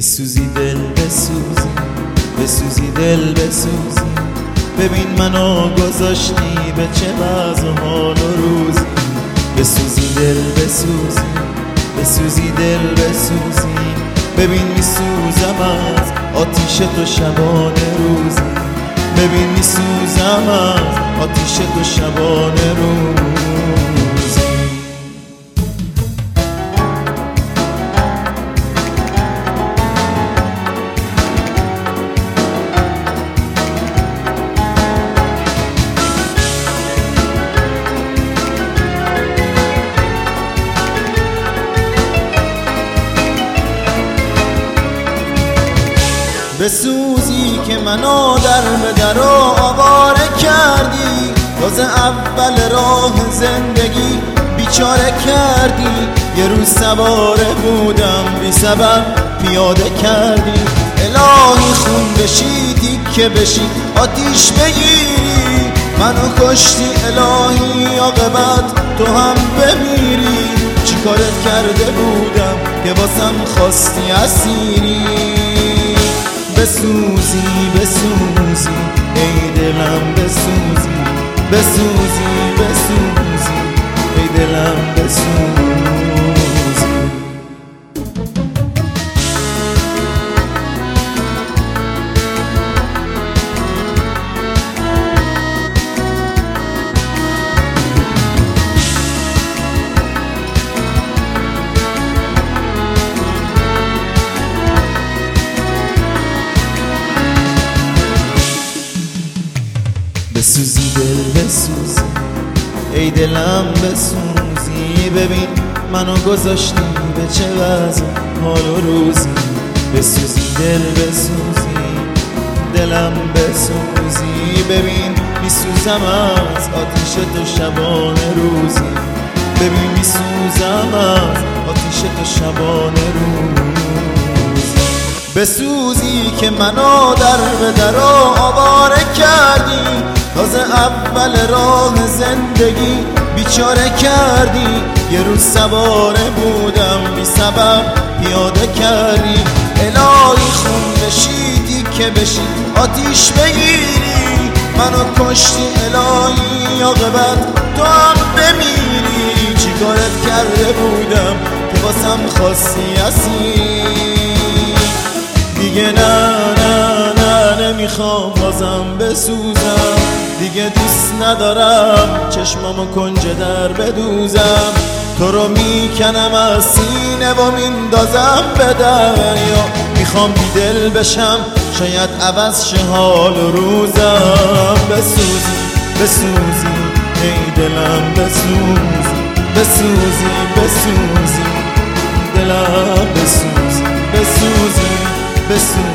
بسوزی دل بسوزی، بسوزی دل بسوزی. ببین منو گذاشتی به چه وضع و حال و روزی. بسوزی دل بسوزی، بسوزی دل بسوزی. ببین میسوزم از آتیش تو شبانه روزی. ببین میسوزم از آتیش تو شبانه روزی. بسوزی که منو در به در آواره کردی. تازه اول راه زندگی بیچاره کردی. یه روز سواره بودم بی سبب پیاده کردی. الهی خون بشی تیکه بشی آتیش بگیری. منو کشتی الهی عاقبت تو هم بمیری. چی کارت کرده بودم که واسم خواستی اسیری. بسوزی بسوزی ای دلم بسوزی، بسوزی بسوزی ای دلم بسوزی. بسوزی دل بسوزی ای دلم بسوزی. ببین منو گذاشتی به چه وضع حال و روزی. بسوزی دل بسوزی، دلم بسوزی. ببین میسوزم از آتیش تو شبانه روزی. ببین میسوزم از آتیش تو شبانه روزی. بسوزی که منو در به در آواره کردی. تازه اول راه زندگی بیچاره کردی. یه روز سواره بودم بی سبب پیاده کردی. الهی خون بشی تیکه بشی آتیش بگیری. منو کشتی الهی عاقبت تو هم بمیری. چی کارت کرده بودم که واسم خواستی اسیری. دیگه نه نه نه نمیخوام بازم بسوزم. دیگه دوست ندارم چشمامو کنج در بدوزم. تو رو میکنم از سینه و میندازم به دریا. میخوام بی دل بشم شاید عوض شه حال و روزم. بسوزی بسوزی ای دلم بسوزی، بسوزی بسوزی دلم بسوزی، بسوزی بسوزی.